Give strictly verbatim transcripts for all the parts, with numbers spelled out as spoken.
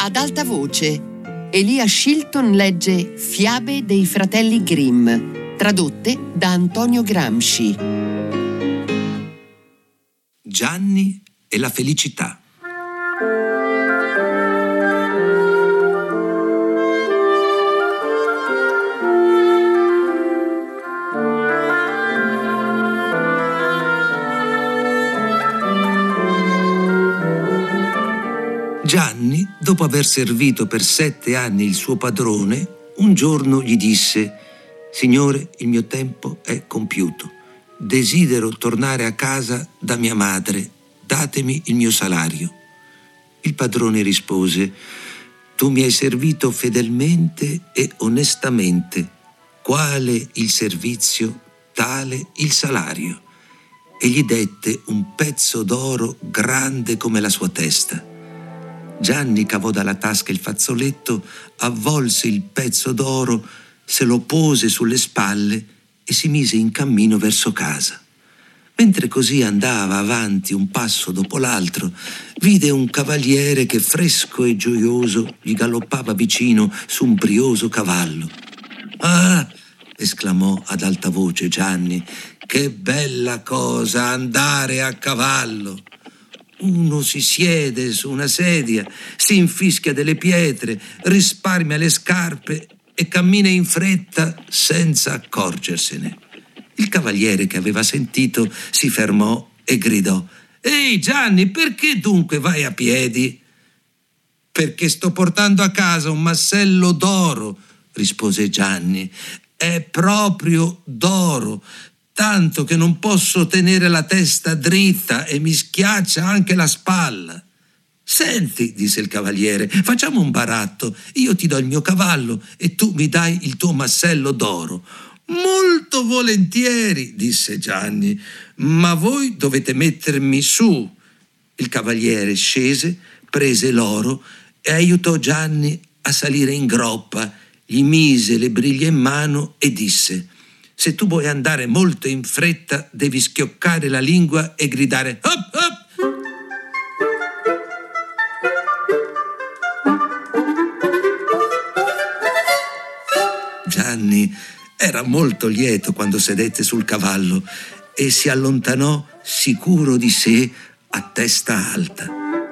Ad alta voce, Elia Shilton legge Fiabe dei fratelli Grimm, tradotte da Antonio Gramsci. Gianni e la felicità. Gianni, dopo aver servito per sette anni il suo padrone, un giorno gli disse: «Signore, il mio tempo è compiuto. Desidero tornare a casa da mia madre. Datemi il mio salario». Il padrone rispose: «Tu mi hai servito fedelmente e onestamente. Quale il servizio, tale il salario». E gli dette un pezzo d'oro grande come la sua testa. Gianni cavò dalla tasca il fazzoletto, avvolse il pezzo d'oro, se lo pose sulle spalle e si mise in cammino verso casa. Mentre così andava avanti un passo dopo l'altro, vide un cavaliere che, fresco e gioioso, gli galoppava vicino su un brioso cavallo. «Ah!» esclamò ad alta voce Gianni, «che bella cosa andare a cavallo! Uno si siede su una sedia, si infischia delle pietre, risparmia le scarpe e cammina in fretta senza accorgersene». Il cavaliere, che aveva sentito, si fermò e gridò: «Ehi Gianni, perché dunque vai a piedi?» «Perché sto portando a casa un massello d'oro», rispose Gianni. «È proprio d'oro, tanto che non posso tenere la testa dritta e mi schiaccia anche la spalla». «Senti», disse il cavaliere, «facciamo un baratto. Io ti do il mio cavallo e tu mi dai il tuo massello d'oro». «Molto volentieri», disse Gianni, «ma voi dovete mettermi su». Il cavaliere scese, prese l'oro e aiutò Gianni a salire in groppa, gli mise le briglie in mano e disse: «Se tu vuoi andare molto in fretta, devi schioccare la lingua e gridare hop hop». Gianni era molto lieto quando sedette sul cavallo e si allontanò sicuro di sé a testa alta.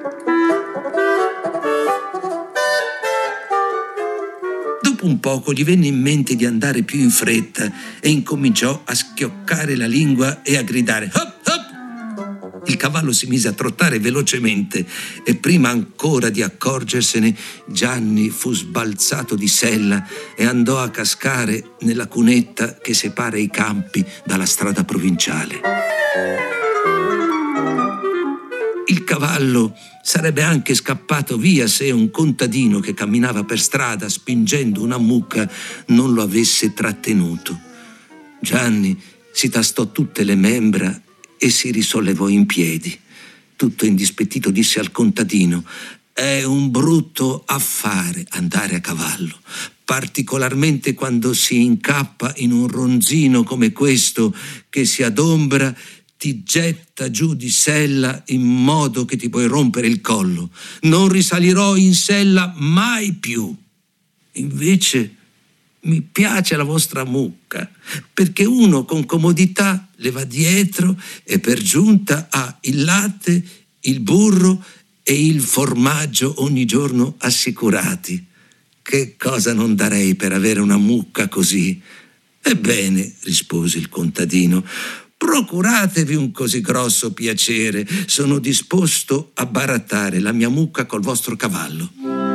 Dopo un poco gli venne in mente di andare più in fretta e incominciò a schioccare la lingua e a gridare hop hop. Il cavallo si mise a trottare velocemente e prima ancora di accorgersene Gianni fu sbalzato di sella e andò a cascare nella cunetta che separa i campi dalla strada provinciale. Il cavallo sarebbe anche scappato via se un contadino che camminava per strada spingendo una mucca non lo avesse trattenuto. Gianni si tastò tutte le membra e si risollevò in piedi. Tutto indispettito disse al contadino: «È un brutto affare andare a cavallo, particolarmente quando si incappa in un ronzino come questo che si adombra, ti getta giù di sella in modo che ti puoi rompere il collo. Non risalirò in sella mai più. Invece mi piace la vostra mucca, perché uno con comodità le va dietro e per giunta ha il latte, il burro e il formaggio ogni giorno assicurati. Che cosa non darei per avere una mucca così?» «Ebbene», rispose il contadino, «procuratevi un così grosso piacere. Sono disposto a barattare la mia mucca col vostro cavallo».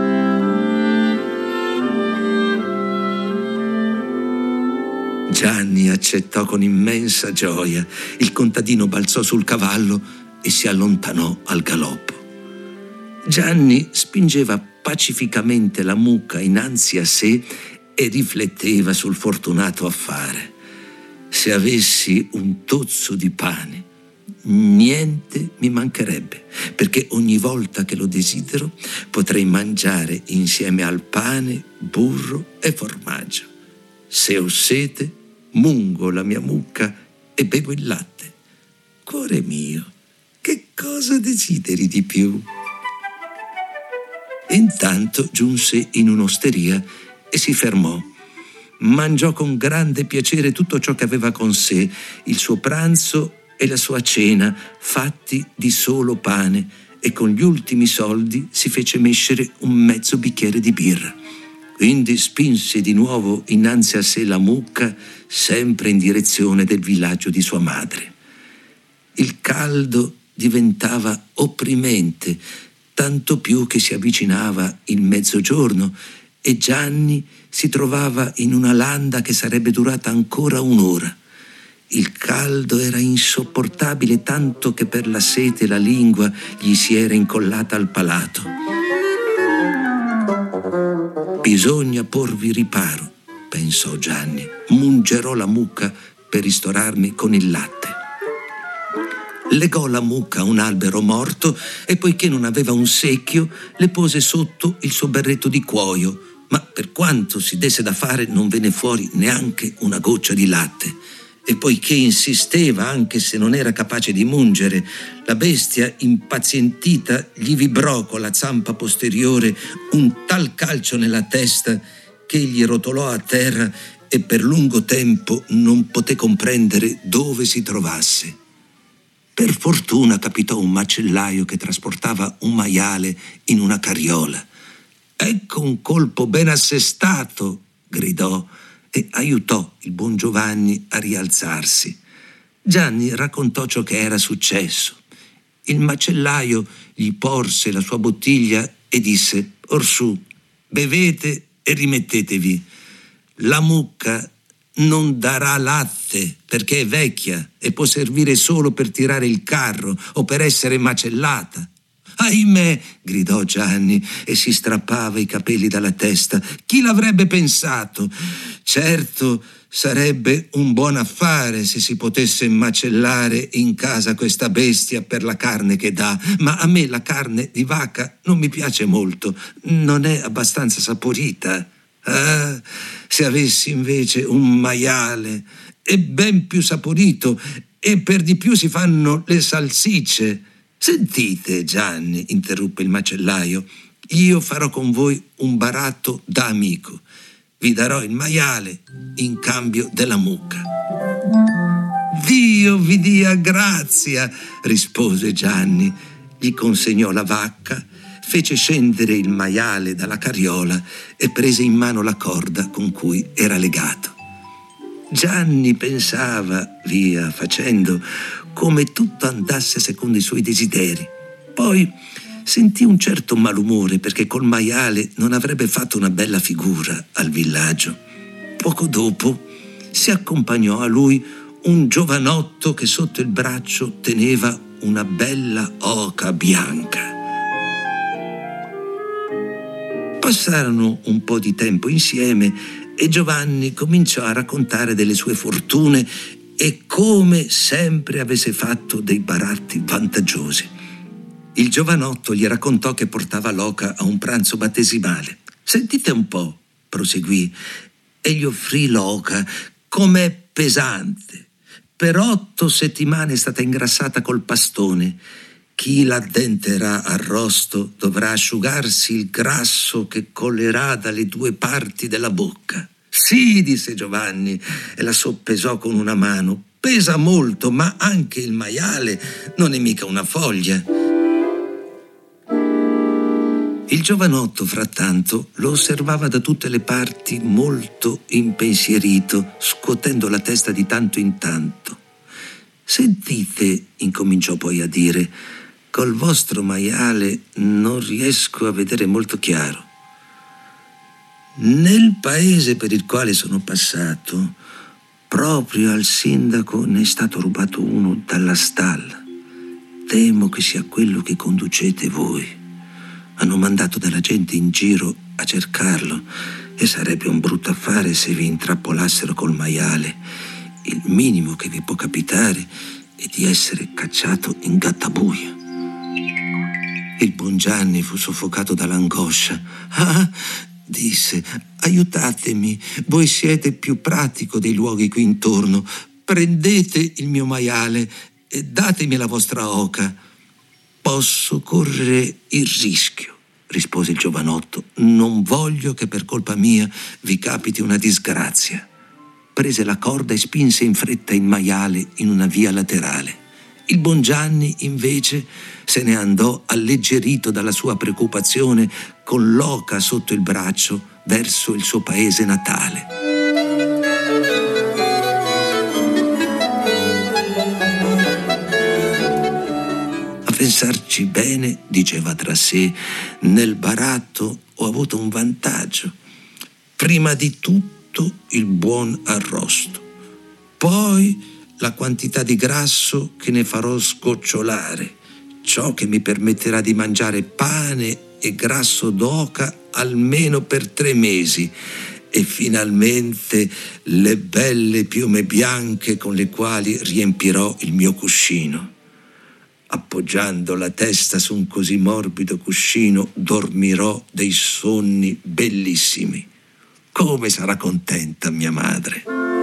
Gianni accettò con immensa gioia. Il contadino balzò sul cavallo e si allontanò al galoppo. Gianni spingeva pacificamente la mucca innanzi a sé e rifletteva sul fortunato affare. «Se avessi un tozzo di pane, niente mi mancherebbe, perché ogni volta che lo desidero potrei mangiare insieme al pane burro e formaggio. Se ho sete, mungo la mia mucca e bevo il latte. Cuore mio, che cosa desideri di più?» Intanto giunse in un'osteria e si fermò. Mangiò con grande piacere tutto ciò che aveva con sé, il suo pranzo e la sua cena, fatti di solo pane, e con gli ultimi soldi si fece mescere un mezzo bicchiere di birra. Quindi spinse di nuovo innanzi a sé la mucca, sempre in direzione del villaggio di sua madre. Il caldo diventava opprimente, tanto più che si avvicinava il mezzogiorno e Gianni si trovava in una landa che sarebbe durata ancora un'ora. Il caldo era insopportabile, tanto che per la sete la lingua gli si era incollata al palato. Bisogna porvi riparo, pensò Gianni. Mungerò la mucca per ristorarmi con il latte. Legò la mucca a un albero morto e, poiché non aveva un secchio, le pose sotto il suo berretto di cuoio, ma per quanto si desse da fare non venne fuori neanche una goccia di latte. E poiché insisteva, anche se non era capace di mungere, la bestia, impazientita, gli vibrò con la zampa posteriore un tal calcio nella testa che egli rotolò a terra e per lungo tempo non poté comprendere dove si trovasse. Per fortuna capitò un macellaio che trasportava un maiale in una carriola. «Ecco un colpo ben assestato!» gridò e aiutò il buon Giovanni a rialzarsi. Gianni raccontò ciò che era successo. Il macellaio gli porse la sua bottiglia e disse: «Orsù, bevete e rimettetevi. La mucca non darà latte perché è vecchia e può servire solo per tirare il carro o per essere macellata». «Ahimè!» gridò Gianni e si strappava i capelli dalla testa. «Chi l'avrebbe pensato? Certo, sarebbe un buon affare se si potesse macellare in casa questa bestia per la carne che dà, ma a me la carne di vacca non mi piace molto, non è abbastanza saporita. Ah, se avessi invece un maiale, è ben più saporito e per di più si fanno le salsicce». «Sentite, Gianni», interruppe il macellaio, «io farò con voi un baratto da amico. Vi darò il maiale in cambio della mucca». «Dio vi dia grazia», rispose Gianni. Gli consegnò la vacca, fece scendere il maiale dalla carriola e prese in mano la corda con cui era legato. Gianni pensava, via facendo, come tutto andasse secondo i suoi desideri. Poi sentì un certo malumore perché col maiale non avrebbe fatto una bella figura al villaggio. Poco dopo si accompagnò a lui un giovanotto che sotto il braccio teneva una bella oca bianca. Passarono un po' di tempo insieme e Giovanni cominciò a raccontare delle sue fortune e come sempre avesse fatto dei baratti vantaggiosi. Il giovanotto gli raccontò che portava l'oca a un pranzo battesimale. «Sentite un po'», proseguì, e gli offrì l'oca. «Com'è pesante! Per otto settimane è stata ingrassata col pastone. Chi l'addenterà arrosto dovrà asciugarsi il grasso che collerà dalle due parti della bocca». «Sì», disse Giovanni e la soppesò con una mano. «Pesa molto, ma anche il maiale non è mica una foglia». Il giovanotto, frattanto, lo osservava da tutte le parti molto impensierito, scuotendo la testa di tanto in tanto. «Sentite», incominciò poi a dire, «col vostro maiale non riesco a vedere molto chiaro. Nel paese per il quale sono passato, proprio al sindaco ne è stato rubato uno dalla stalla. Temo che sia quello che conducete voi. Hanno mandato della gente in giro a cercarlo e sarebbe un brutto affare se vi intrappolassero col maiale. Il minimo che vi può capitare è di essere cacciato in gattabuia». Il buon Gianni fu soffocato dall'angoscia. «Ah», disse, «aiutatemi, voi siete più pratico dei luoghi qui intorno. Prendete il mio maiale e datemi la vostra oca». «Posso correre il rischio», rispose il giovanotto, non voglio che per colpa mia vi capiti una disgrazia. Prese la corda e spinse in fretta il maiale in una via laterale. Il buon Gianni, invece, se ne andò alleggerito dalla sua preoccupazione, con l'oca sotto il braccio, verso il suo paese natale. A pensarci bene, diceva tra sé, nel baratto ho avuto un vantaggio. Prima di tutto il buon arrosto, poi la quantità di grasso che ne farò scocciolare, ciò che mi permetterà di mangiare pane e grasso d'oca almeno per tre mesi, e finalmente le belle piume bianche con le quali riempirò il mio cuscino. Appoggiando la testa su un così morbido cuscino, dormirò dei sonni bellissimi. Come sarà contenta mia madre!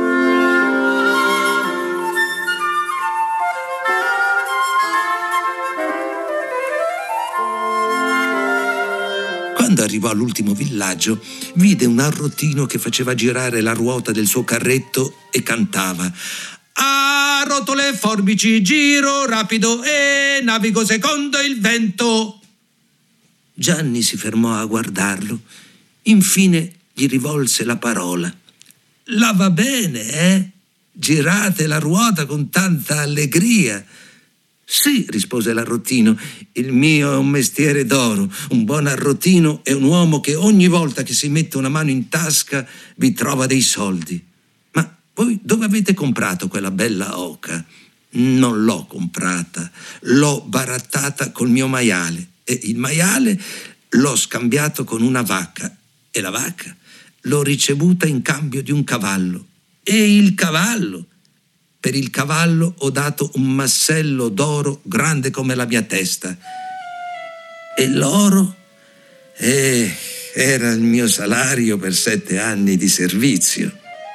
Quando arrivò all'ultimo villaggio, vide un arrotino che faceva girare la ruota del suo carretto e cantava: «A rotole forbici giro rapido e navigo secondo il vento». Gianni si fermò a guardarlo. Infine gli rivolse la parola. «La va bene, eh? Girate la ruota con tanta allegria». «Sì», rispose l'arrotino, «il mio è un mestiere d'oro. Un buon arrotino è un uomo che ogni volta che si mette una mano in tasca vi trova dei soldi. Ma voi dove avete comprato quella bella oca?» «Non l'ho comprata, l'ho barattata col mio maiale, e il maiale l'ho scambiato con una vacca, e la vacca l'ho ricevuta in cambio di un cavallo, e il cavallo... Per il cavallo ho dato un massello d'oro grande come la mia testa. E l'oro? Eh, era il mio salario per sette anni di servizio».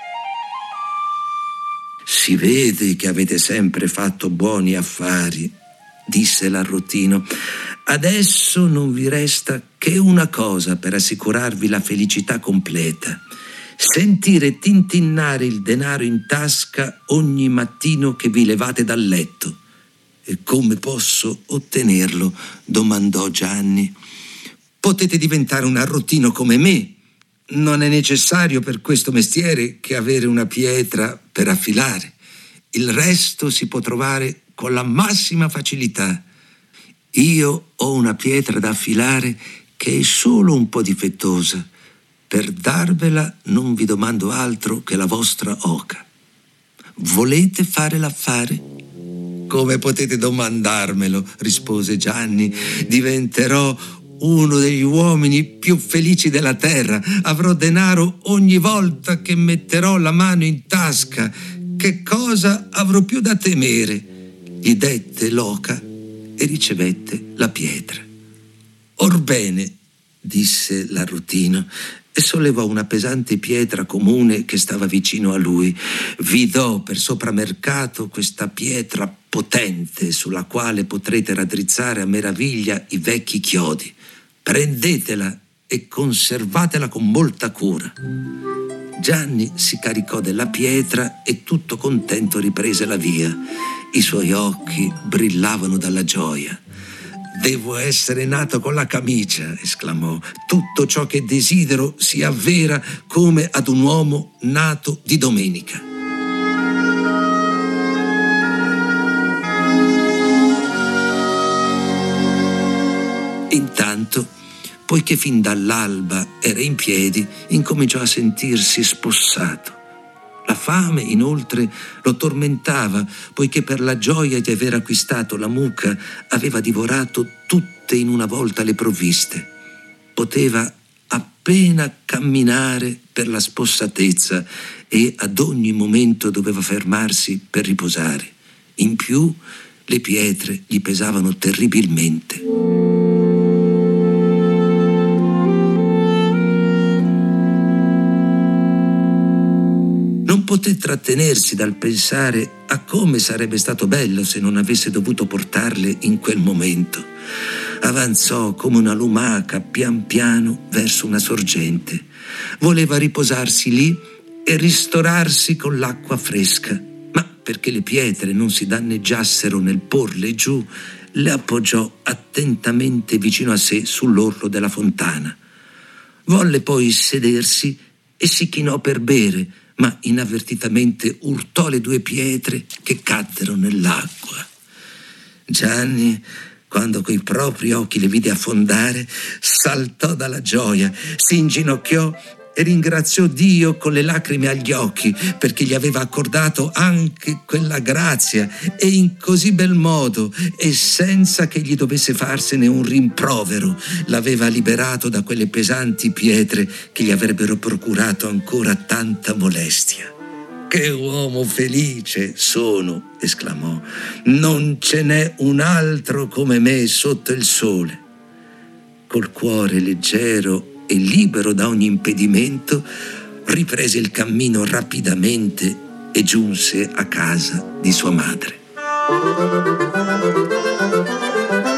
«Si vede che avete sempre fatto buoni affari», disse l'arrotino. «Adesso non vi resta che una cosa per assicurarvi la felicità completa: sentire tintinnare il denaro in tasca ogni mattino che vi levate dal letto». «E come posso ottenerlo?» domandò Gianni. «Potete diventare un arrotino come me. Non è necessario per questo mestiere che avere una pietra per affilare. Il resto si può trovare con la massima facilità. Io ho una pietra da affilare che è solo un po' difettosa. Per darvela non vi domando altro che la vostra oca. Volete fare l'affare?» «Come potete domandarmelo?» rispose Gianni. «Diventerò uno degli uomini più felici della terra. Avrò denaro ogni volta che metterò la mano in tasca. Che cosa avrò più da temere?» Gli dette l'oca e ricevette la pietra. «Orbene», disse l'arrotino, e sollevò una pesante pietra comune che stava vicino a lui. «Vi do per sopramercato questa pietra potente sulla quale potrete raddrizzare a meraviglia i vecchi chiodi. Prendetela e conservatela con molta cura». Gianni si caricò della pietra e tutto contento riprese la via. I suoi occhi brillavano dalla gioia. «Devo essere nato con la camicia», esclamò. «Tutto ciò che desidero si avvera come ad un uomo nato di domenica». Intanto, poiché fin dall'alba era in piedi, incominciò a sentirsi spossato. La fame, inoltre, lo tormentava, poiché per la gioia di aver acquistato la mucca aveva divorato tutte in una volta le provviste. Poteva appena camminare per la spossatezza e ad ogni momento doveva fermarsi per riposare. In più, le pietre gli pesavano terribilmente. Non poté trattenersi dal pensare a come sarebbe stato bello se non avesse dovuto portarle in quel momento. avanzò come una lumaca pian piano verso una sorgente. Voleva riposarsi lì e ristorarsi con l'acqua fresca, ma perché le pietre non si danneggiassero nel porle giù, le appoggiò attentamente vicino a sé sull'orlo della fontana. Volle poi sedersi e si chinò per bere, ma inavvertitamente urtò le due pietre che caddero nell'acqua. Gianni, quando coi propri occhi le vide affondare, saltò dalla gioia, si inginocchiò e ringraziò Dio con le lacrime agli occhi perché gli aveva accordato anche quella grazia e in così bel modo e senza che gli dovesse farsene un rimprovero l'aveva liberato da quelle pesanti pietre che gli avrebbero procurato ancora tanta molestia. «Che uomo felice sono!» esclamò. «Non ce n'è un altro come me sotto il sole!» Col cuore leggero e libero da ogni impedimento, riprese il cammino rapidamente e giunse a casa di sua madre.